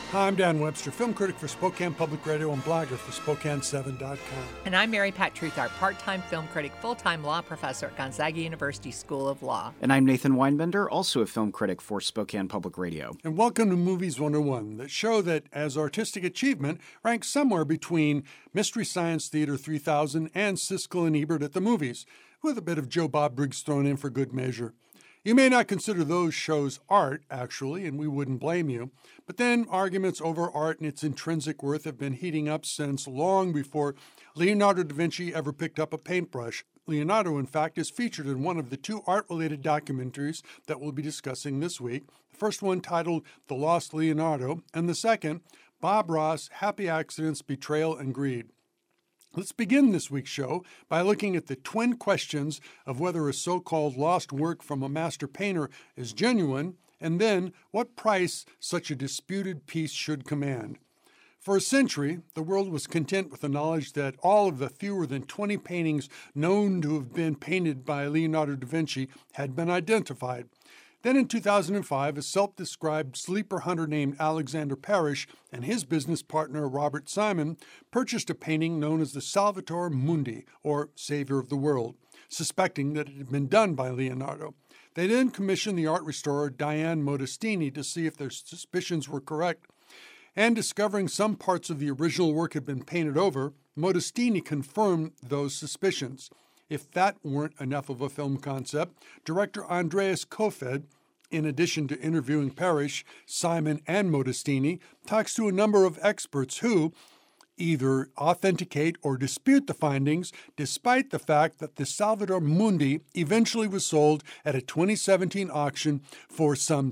Hi, I'm Dan Webster, film critic for Spokane Public Radio and blogger for Spokane7.com. And I'm Mary Pat Truthart, part-time film critic, full-time law professor at Gonzaga University School of Law. And I'm Nathan Weinbender, also a film critic for Spokane Public Radio. And welcome to Movies 101, the show that, as artistic achievement, ranks somewhere between Mystery Science Theater 3000 and Siskel and Ebert at the movies, with a bit of Joe Bob Briggs thrown in for good measure. You may not consider those shows art, actually, and we wouldn't blame you. But then arguments over art and its intrinsic worth have been heating up since long before Leonardo da Vinci ever picked up a paintbrush. Leonardo, in fact, is featured in one of the two art-related documentaries that we'll be discussing this week. The first one titled The Lost Leonardo, and the second, Bob Ross, Happy Accidents, Betrayal, and Greed. Let's begin this week's show by looking at the twin questions of whether a so-called lost work from a master painter is genuine, and then what price such a disputed piece should command. For a century, the world was content with the knowledge that all of the fewer than 20 paintings known to have been painted by Leonardo da Vinci had been identified. Then in 2005, a self-described sleeper hunter named Alexander Parrish and his business partner Robert Simon purchased a painting known as the Salvator Mundi, or Savior of the World, suspecting that it had been done by Leonardo. They then commissioned the art restorer Diane Modestini to see if their suspicions were correct. And discovering some parts of the original work had been painted over, Modestini confirmed those suspicions. If that weren't enough of a film concept, director Andreas Kofed, in addition to interviewing Parrish, Simon, and Modestini, talks to a number of experts who either authenticate or dispute the findings, despite the fact that the Salvator Mundi eventually was sold at a 2017 auction for some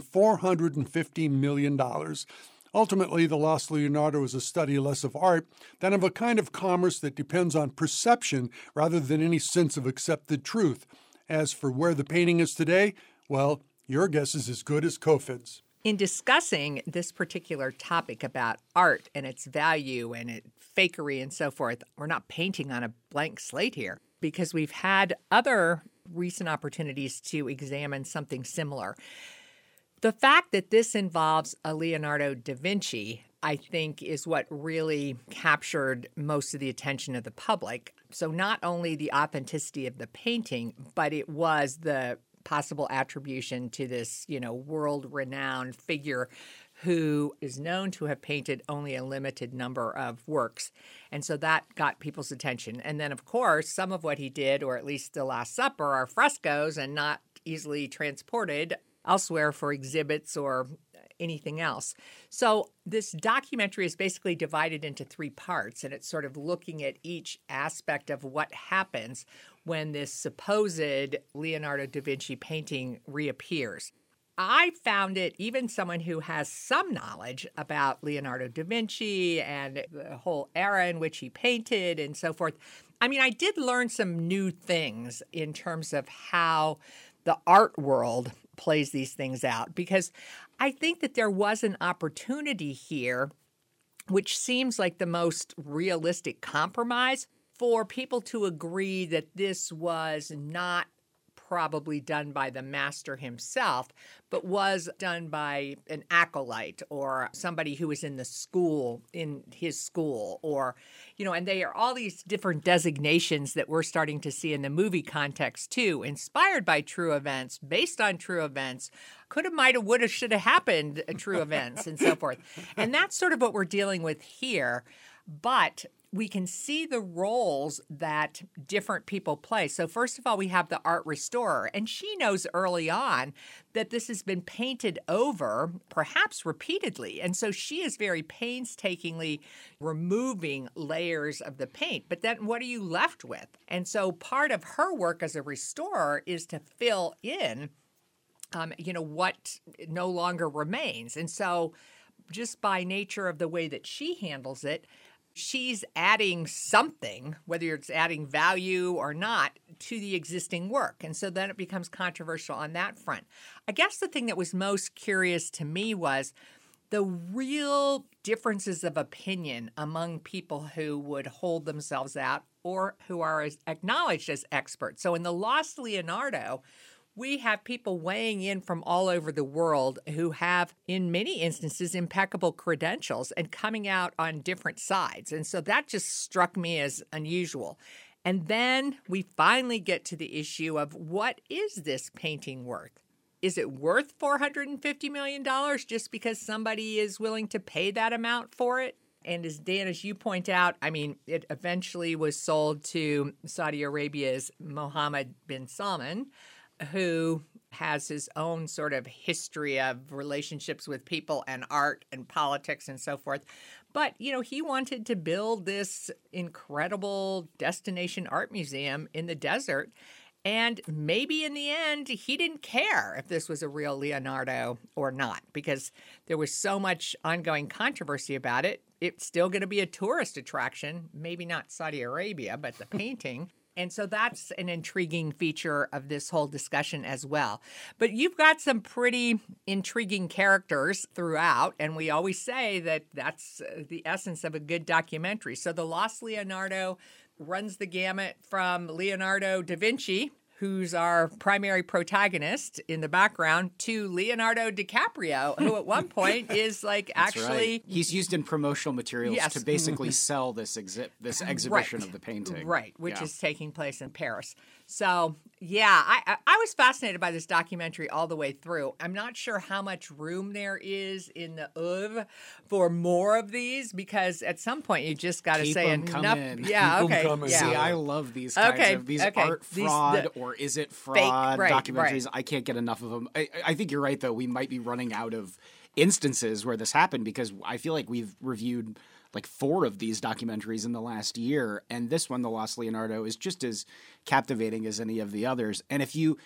$450 million. Ultimately, The Lost Leonardo is a study less of art than of a kind of commerce that depends on perception rather than any sense of accepted truth. As for where the painting is today, well, your guess is as good as Kofed's. In discussing this particular topic about art and its value and its fakery and so forth, we're not painting on a blank slate here because we've had other recent opportunities to examine something similar. The fact that this involves a Leonardo da Vinci, I think, is what really captured most of the attention of the public. So not only the authenticity of the painting, but it was the possible attribution to this, world-renowned figure who is known to have painted only a limited number of works. And so that got people's attention. And then, of course, some of what he did, or at least The Last Supper, are frescoes and not easily transported elsewhere for exhibits or anything else. So this documentary is basically divided into three parts, and it's sort of looking at each aspect of what happens when this supposed Leonardo da Vinci painting reappears. I found it, even someone who has some knowledge about Leonardo da Vinci and the whole era in which he painted and so forth, I did learn some new things in terms of how the art world plays these things out, because I think that there was an opportunity here, which seems like the most realistic compromise, for people to agree that this was not probably done by the master himself, but was done by an acolyte or somebody who was in his school, or, and they are all these different designations that we're starting to see in the movie context too, inspired by true events, based on true events, coulda, mighta, woulda, shoulda happened true events and so forth. And that's sort of what we're dealing with here. But we can see the roles that different people play. So first of all, we have the art restorer, and she knows early on that this has been painted over, perhaps repeatedly. And so she is very painstakingly removing layers of the paint. But then what are you left with? And so part of her work as a restorer is to fill in, what no longer remains. And so just by nature of the way that she handles it, she's adding something, whether it's adding value or not, to the existing work. And so then it becomes controversial on that front. I guess the thing that was most curious to me was the real differences of opinion among people who would hold themselves out or who are acknowledged as experts. So in The Lost Leonardo, we have people weighing in from all over the world who have, in many instances, impeccable credentials and coming out on different sides. And so that just struck me as unusual. And then we finally get to the issue of what is this painting worth? Is it worth $450 million just because somebody is willing to pay that amount for it? And as Dan, as you point out, I mean, it eventually was sold to Saudi Arabia's Mohammed bin Salman, who has his own sort of history of relationships with people and art and politics and so forth. But, he wanted to build this incredible destination art museum in the desert. And maybe in the end, he didn't care if this was a real Leonardo or not, because there was so much ongoing controversy about it. It's still going to be a tourist attraction, maybe not Saudi Arabia, but the painting. And so that's an intriguing feature of this whole discussion as well. But you've got some pretty intriguing characters throughout, and we always say that that's the essence of a good documentary. So The Lost Leonardo runs the gamut from Leonardo da Vinci, who's our primary protagonist in the background, to Leonardo DiCaprio, who at one point is like actually... He's used in promotional materials Yes. to basically sell this exhibition of the painting. Right, which is taking place in Paris. So, yeah, I was fascinated by this documentary all the way through. I'm not sure how much room there is in the oeuvre for more of these, because at some point you just got to say enough. Coming. Yeah, Keep 'em okay. coming. Yeah. See, I love these kinds of these art fraud or is it fraud documentaries. I can't get enough of them. I think you're right, though. We might be running out of instances where this happened, because I feel like we've reviewed like 4 of these documentaries in the last year, and this one, The Lost Leonardo, is just as captivating as any of the others. And if you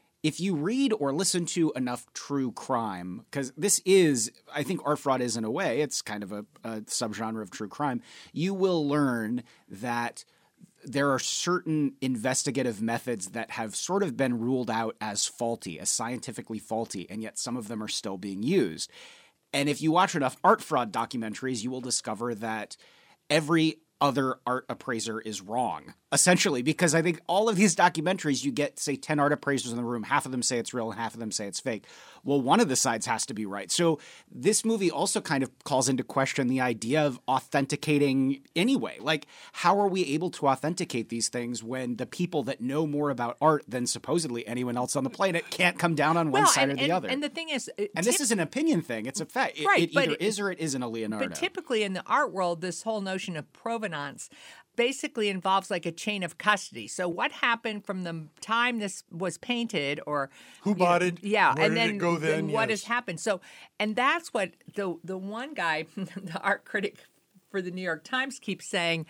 read or listen to enough true crime, because this is, I think art fraud is in a way, it's kind of a subgenre of true crime, you will learn that there are certain investigative methods that have sort of been ruled out as faulty, as scientifically faulty, and yet some of them are still being used. And if you watch enough art fraud documentaries, you will discover that every other art appraiser is wrong, essentially, because I think all of these documentaries, you get, say, 10 art appraisers in the room, half of them say it's real and half of them say it's fake. Well, one of the sides has to be right. So this movie also kind of calls into question the idea of authenticating anyway. Like, how are we able to authenticate these things when the people that know more about art than supposedly anyone else on the planet can't come down on one side or the other? And the thing is... And this is an opinion thing. It's a fact. Right, it either is or it isn't a Leonardo. But typically in the art world, this whole notion of provenance basically involves like a chain of custody. So what happened from the time this was painted, or who bought it? Yeah, Where and did then, it go then? What Yes. has happened. So, and that's what the one guy, the art critic for the New York Times, keeps saying.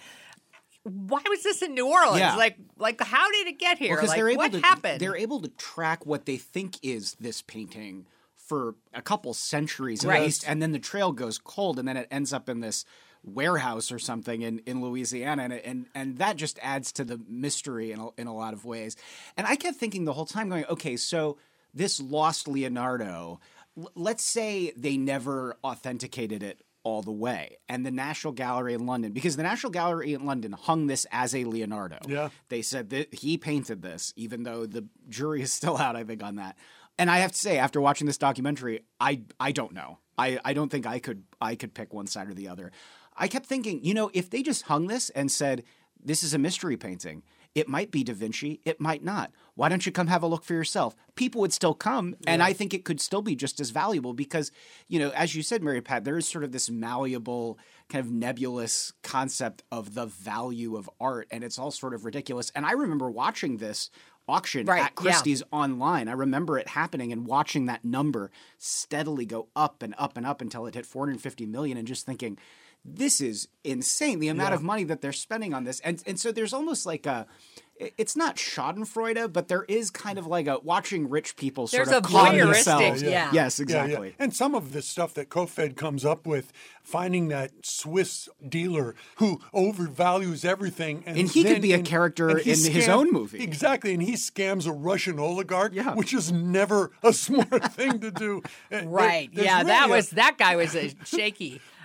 Why was this in New Orleans? Yeah. Like how did it get here? Because like, what happened? They're able to track what they think is this painting for a couple centuries at Right. least, and then the trail goes cold, and then it ends up in this warehouse or something in Louisiana, and that just adds to the mystery in a lot of ways. And I kept thinking the whole time, going, okay, so this lost Leonardo, let's say they never authenticated it all the way, and the National Gallery in London, because the National Gallery in London hung this as a Leonardo. Yeah. They said that he painted this, even though the jury is still out, I think, on that. And I have to say, after watching this documentary, I don't know. I don't think I could pick one side or the other. I kept thinking, if they just hung this and said, this is a mystery painting, it might be Da Vinci, it might not. Why don't you come have a look for yourself? People would still come, and I think it could still be just as valuable because, as you said, Mary Pat, there is sort of this malleable, kind of nebulous concept of the value of art, and it's all sort of ridiculous. And I remember watching this auction at Christie's online. I remember it happening and watching that number steadily go up and up and up until it hit 450 million, and just thinking, this is insane, the amount of money that they're spending on this. And so there's almost like it's not schadenfreude, but there is kind of like watching rich people sort of con themselves. Yeah. Yes, exactly. Yeah. And some of the stuff that COFED comes up with, finding that Swiss dealer who overvalues everything. And he could be a character in his own movie. Exactly. And he scams a Russian oligarch, which is never a smart thing to do. Right. Yeah, that guy was shaky.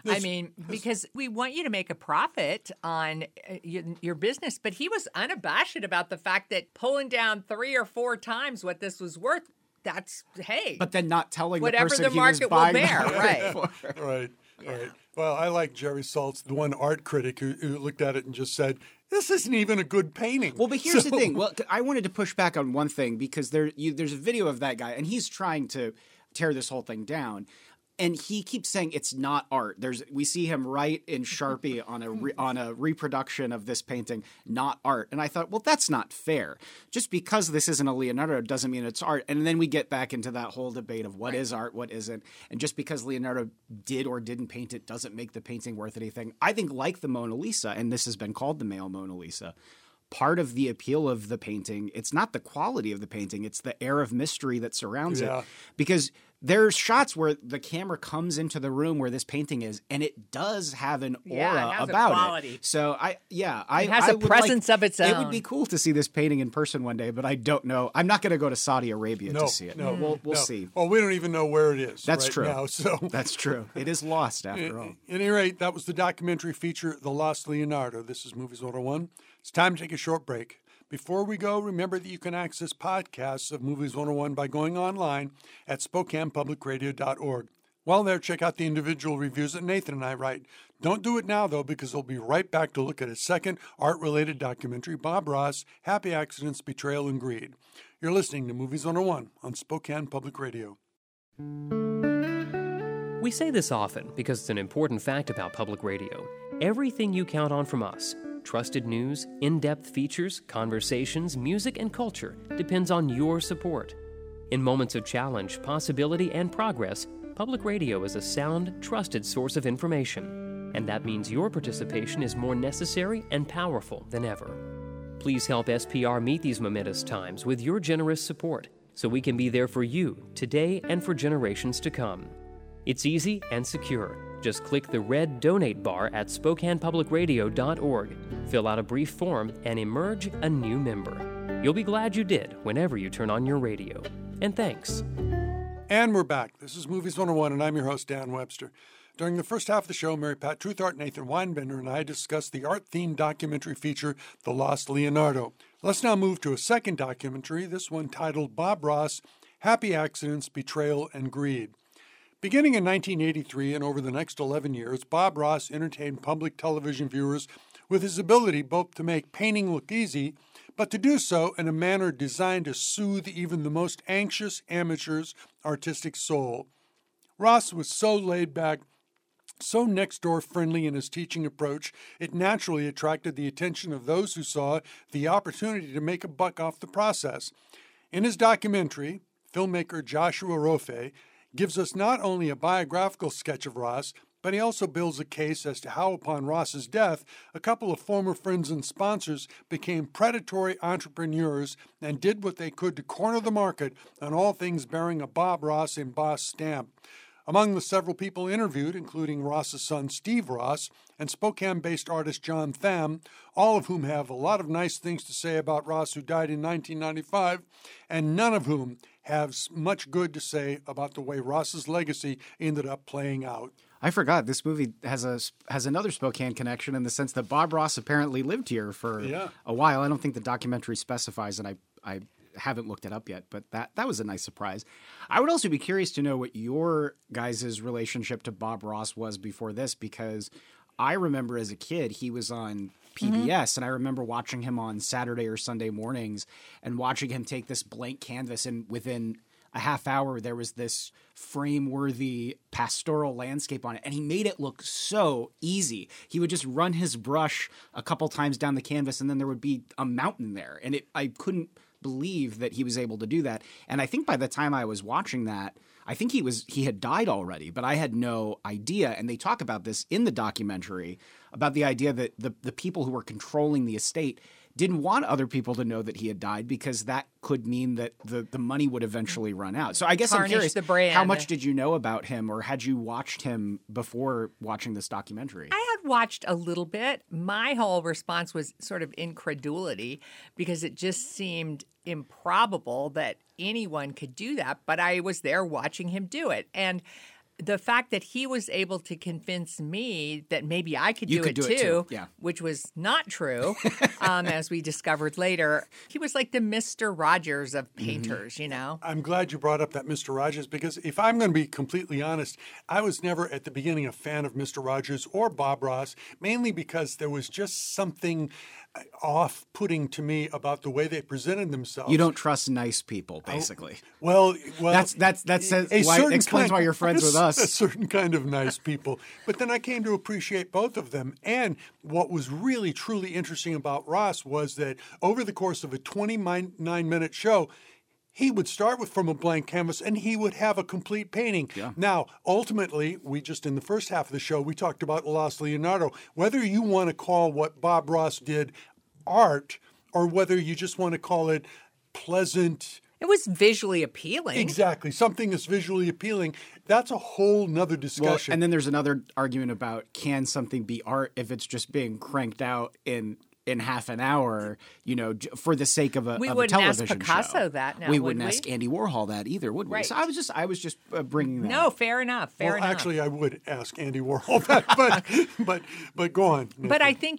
I mean, because we want you to make a profit on your business. But he was unabashed about the fact that pulling down 3 or 4 times what this was worth, that's, hey. But then not telling whatever the person the market will bear, right. Right. Well, I like Jerry Saltz, the one art critic who looked at it and just said, this isn't even a good painting. Well, but here's the thing. Well, I wanted to push back on one thing because there's a video of that guy, and he's trying to tear this whole thing down. And he keeps saying it's not art. We see him write in Sharpie on a reproduction of this painting, not art. And I thought, well, that's not fair. Just because this isn't a Leonardo doesn't mean it's art. And then we get back into that whole debate of what is art, what isn't. And just because Leonardo did or didn't paint it doesn't make the painting worth anything. I think like the Mona Lisa, and this has been called the male Mona Lisa, part of the appeal of the painting, it's not the quality of the painting, it's the air of mystery that surrounds it. Because there's shots where the camera comes into the room where this painting is, and it does have an aura about it. So it has a presence of its own. It would be cool to see this painting in person one day, but I don't know. I'm not going to go to Saudi Arabia to see it. We'll see. Well, we don't even know where it is. That's right true. Now, so that's true. It is lost after all. At any rate, that was the documentary feature, The Lost Leonardo. This is Movies 101. It's time to take a short break. Before we go, remember that you can access podcasts of Movies 101 by going online at SpokanePublicRadio.org. While there, check out the individual reviews that Nathan and I write. Don't do it now, though, because we'll be right back to look at a second art-related documentary, Bob Ross, Happy Accidents, Betrayal, and Greed. You're listening to Movies 101 on Spokane Public Radio. We say this often because it's an important fact about public radio. Everything you count on from us, trusted news, in-depth features, conversations, music, and culture, depends on your support. In moments of challenge, possibility, and progress, public radio is a sound, trusted source of information. And that means your participation is more necessary and powerful than ever. Please help SPR meet these momentous times with your generous support so we can be there for you today and for generations to come. It's easy and secure. Just click the red donate bar at SpokanePublicRadio.org, fill out a brief form, and emerge a new member. You'll be glad you did whenever you turn on your radio. And thanks. And we're back. This is Movies 101, and I'm your host, Dan Webster. During the first half of the show, Mary Pat Truthart, Nathan Weinbender, and I discussed the art-themed documentary feature, The Lost Leonardo. Let's now move to a second documentary, this one titled Bob Ross, Happy Accidents, Betrayal, and Greed. Beginning in 1983 and over the next 11 years, Bob Ross entertained public television viewers with his ability both to make painting look easy, but to do so in a manner designed to soothe even the most anxious amateur's artistic soul. Ross was so laid back, so next-door friendly in his teaching approach, it naturally attracted the attention of those who saw the opportunity to make a buck off the process. In his documentary, filmmaker Joshua Rofe gives us not only a biographical sketch of Ross, but he also builds a case as to how, upon Ross's death, a couple of former friends and sponsors became predatory entrepreneurs and did what they could to corner the market on all things bearing a Bob Ross embossed stamp. Among the several people interviewed, including Ross's son Steve Ross and Spokane-based artist John Tham, all of whom have a lot of nice things to say about Ross, who died in 1995, and none of whom have much good to say about the way Ross's legacy ended up playing out. I forgot this movie has another Spokane connection in the sense that Bob Ross apparently lived here for a while. I don't think the documentary specifies, and I haven't looked it up yet, but that was a nice surprise. I would also be curious to know what your guys' relationship to Bob Ross was before this, because I remember as a kid he was on PBS, and I remember watching him on Saturday or Sunday mornings and watching him take this blank canvas, and within a half hour there was this frame-worthy pastoral landscape on it, and he made it look so easy. He would just run his brush a couple times down the canvas, and then there would be a mountain there, and I couldn't believe that he was able to do that. And I think by the time I was watching that, I think he had died already, but I had no idea. And they talk about this in the documentary, about the idea that the people who were controlling the estate didn't want other people to know that he had died, because that could mean that the money would eventually run out. So I guess I'm curious, how much did you know about him, or had you watched him before watching this documentary? I had watched a little bit. My whole response was sort of incredulity, because it just seemed improbable that anyone could do that. But I was there watching him do it. And the fact that he was able to convince me that maybe I could do it too, yeah. which was not true, as we discovered later. He was like the Mr. Rogers of painters, you know? I'm glad you brought up that Mr. Rogers, because if I'm going to be completely honest, I was never at the beginning a fan of Mr. Rogers or Bob Ross, mainly because there was just something off-putting to me about the way they presented themselves. You don't trust nice people, basically. Well, that explains why you're friends with us. A certain kind of nice people. But then I came to appreciate both of them. And what was really, truly interesting about Ross was that over the course of a 29-minute show, he would start from a blank canvas and he would have a complete painting. Yeah. Now, ultimately, in the first half of the show, we talked about Los Leonardo. Whether you want to call what Bob Ross did art or whether you just want to call it pleasant. It was visually appealing. Exactly. Something that's visually appealing. That's a whole nother discussion. Well, and then there's another argument about can something be art if it's just being cranked out in half an hour, for the sake of a television show. We wouldn't ask Picasso that now, we wouldn't ask Andy Warhol that either, would we? Right. So I was just bringing that No, up. fair enough. Fair enough. Actually, I would ask Andy Warhol that, but go on. But I think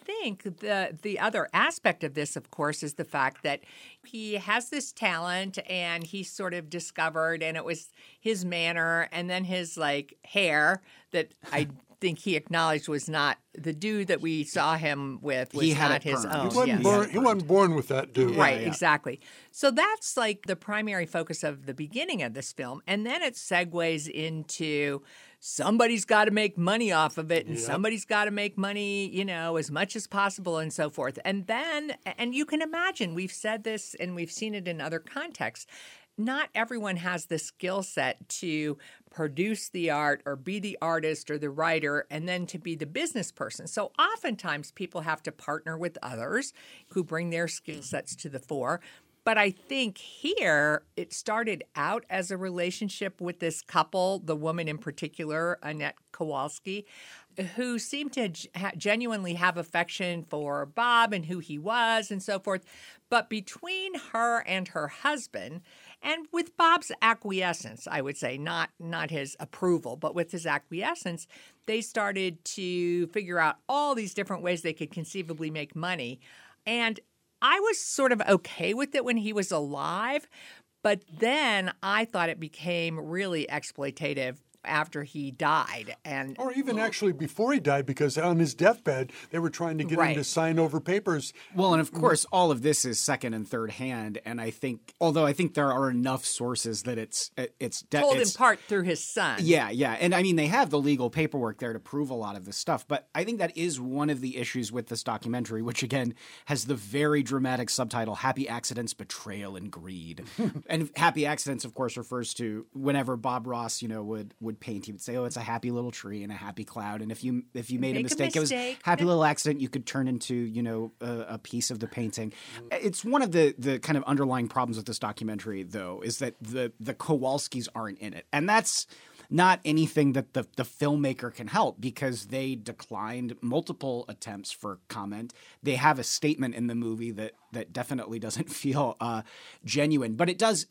the other aspect of this, of course, is the fact that he has this talent and he sort of discovered, and it was his manner and then his hair that I think he acknowledged was not the dude that we saw him with, was not his own. He wasn't born with that dude. Right, exactly. So that's the primary focus of the beginning of this film. And then it segues into somebody's got to make money off of it and somebody's got to make money, as much as possible and so forth. And you can imagine, we've said this and we've seen it in other contexts, not everyone has the skill set to produce the art or be the artist or the writer and then to be the business person. So oftentimes people have to partner with others who bring their skill sets to the fore. But I think here it started out as a relationship with this couple, the woman in particular, Annette Kowalski, who seemed to genuinely have affection for Bob and who he was and so forth. But between her and her husband, and with Bob's acquiescence, I would say, not his approval, but with his acquiescence, they started to figure out all these different ways they could conceivably make money. And I was sort of okay with it when he was alive, but then I thought it became really exploitative after he died. Or even actually before he died, because on his deathbed, they were trying to get him to sign over papers. Well, and of course, all of this is second and third hand. And I think there are enough sources that it's told in part through his son. Yeah. And I mean, they have the legal paperwork there to prove a lot of this stuff. But I think that is one of the issues with this documentary, which again has the very dramatic subtitle, Happy Accidents, Betrayal, and Greed. And Happy Accidents, of course, refers to whenever Bob Ross, would paint, he would say, "Oh, it's a happy little tree and a happy cloud." And if you made a mistake, it was a happy little accident. You could turn into a piece of the painting. It's one of the kind of underlying problems with this documentary, though, is that the Kowalskis aren't in it, and that's not anything that the filmmaker can help because they declined multiple attempts for comment. They have a statement in the movie that definitely doesn't feel genuine, but it does,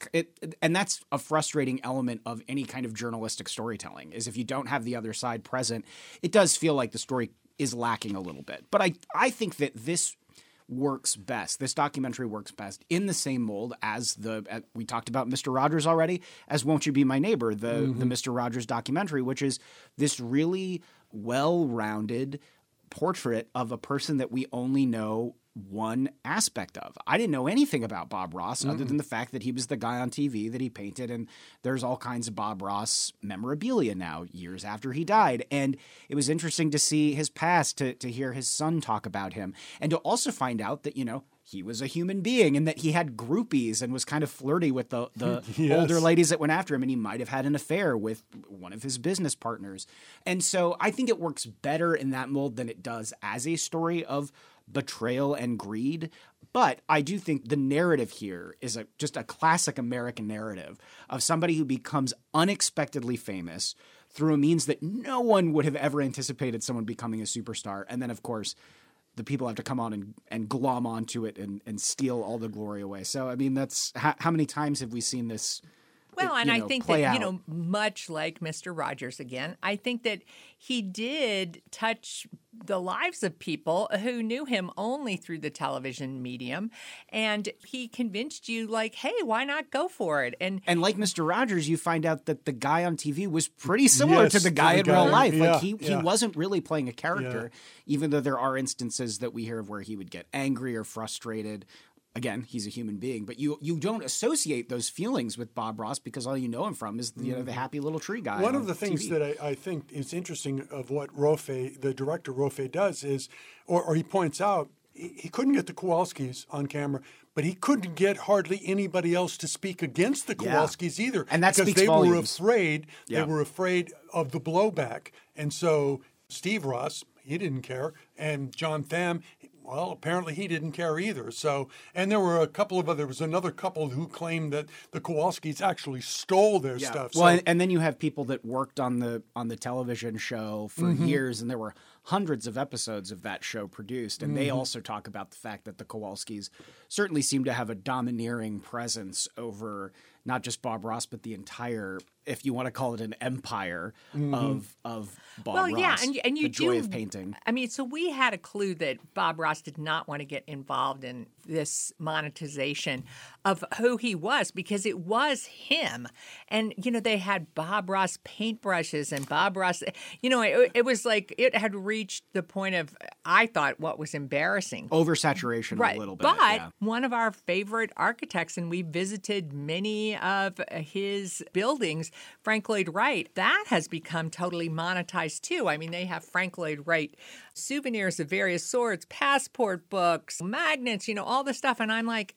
and that's a frustrating element of any kind of journalistic storytelling, is if you don't have the other side present, it does feel like the story is lacking a little bit. But I think that this works best. This documentary works best in the same mold as we talked about Mr. Rogers already, as Won't You Be My Neighbor, the Mr. Rogers documentary, which is this really well-rounded portrait of a person that we only know one aspect of. I didn't know anything about Bob Ross other than the fact that he was the guy on TV that he painted, and there's all kinds of Bob Ross memorabilia now, years after he died. And it was interesting to see his past, to hear his son talk about him, and to also find out that, he was a human being and that he had groupies and was kind of flirty with the yes. older ladies that went after him, and he might have had an affair with one of his business partners. And so I think it works better in that mold than it does as a story of betrayal and greed. But I do think the narrative here is just a classic American narrative of somebody who becomes unexpectedly famous through a means that no one would have ever anticipated someone becoming a superstar. And then, of course, the people have to come on and glom onto it and steal all the glory away. So, I mean, that's how many times have we seen this Well, and I think that, much like Mr. Rogers again, I think that he did touch the lives of people who knew him only through the television medium. And he convinced you, like, hey, why not go for it? And like Mr. Rogers, you find out that the guy on TV was pretty similar to the guy in real life. Yeah, like he wasn't really playing a character, even though there are instances that we hear of where he would get angry or frustrated. Again, he's a human being, but you don't associate those feelings with Bob Ross because all you know him from is the happy little tree guy. One of the things that I think is interesting of what Rofe, the director Rofe, does is, or he points out, he couldn't get the Kowalskis on camera, but he couldn't get hardly anybody else to speak against the Kowalskis either, and that because they were afraid. Yeah. They were afraid of the blowback, and so Steve Ross, he didn't care, and John Tham. Well, apparently he didn't care either. So, and there were there was another couple who claimed that the Kowalskis actually stole their stuff. Well, and then you have people that worked on the television show for years, and there were hundreds of episodes of that show produced. And they also talk about the fact that the Kowalskis certainly seem to have a domineering presence over not just Bob Ross, but the entire, if you want to call it an empire of Bob Ross. Yeah, and you the joy of painting. I mean, so we had a clue that Bob Ross did not want to get involved in this monetization of who he was, because it was him. And, they had Bob Ross paintbrushes and Bob Ross, it was like it had reached the point of, I thought, what was embarrassing. Oversaturation a little bit. But one of our favorite architects, and we visited many of his buildings, Frank Lloyd Wright, that has become totally monetized too. I mean, they have Frank Lloyd Wright souvenirs of various sorts, passport books, magnets, all the stuff. And I'm like,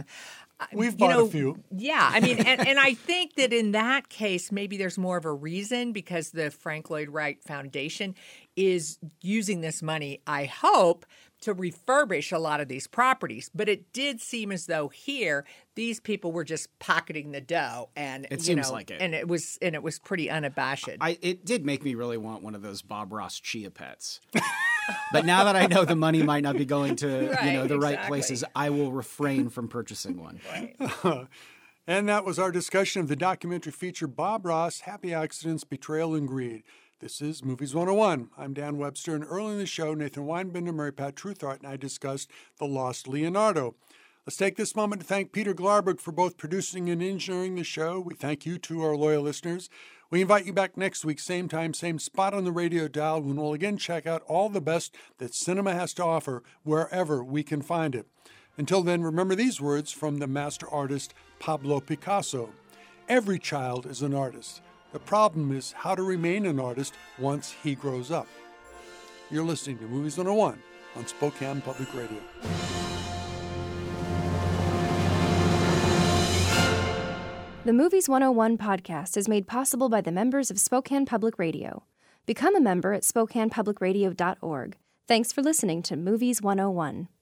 We've bought a few. Yeah. I mean, and I think that in that case, maybe there's more of a reason, because the Frank Lloyd Wright Foundation is using this money, I hope, to refurbish a lot of these properties. But it did seem as though here, these people were just pocketing the dough, and it seems like it. And it was pretty unabashed. It did make me really want one of those Bob Ross chia pets. But now that I know the money might not be going to the right places, I will refrain from purchasing one. Right. And that was our discussion of the documentary feature Bob Ross, Happy Accidents, Betrayal, and Greed. This is Movies 101. I'm Dan Webster, and early in the show, Nathan Weinbender, Mary Pat Truthart, and I discussed The Lost Leonardo. Let's take this moment to thank Peter Glarberg for both producing and engineering the show. We thank you to our loyal listeners. We invite you back next week, same time, same spot on the radio dial, when we'll again check out all the best that cinema has to offer wherever we can find it. Until then, remember these words from the master artist Pablo Picasso. Every child is an artist. The problem is how to remain an artist once he grows up. You're listening to Movies 101 on Spokane Public Radio. The Movies 101 podcast is made possible by the members of Spokane Public Radio. Become a member at SpokanePublicRadio.org. Thanks for listening to Movies 101.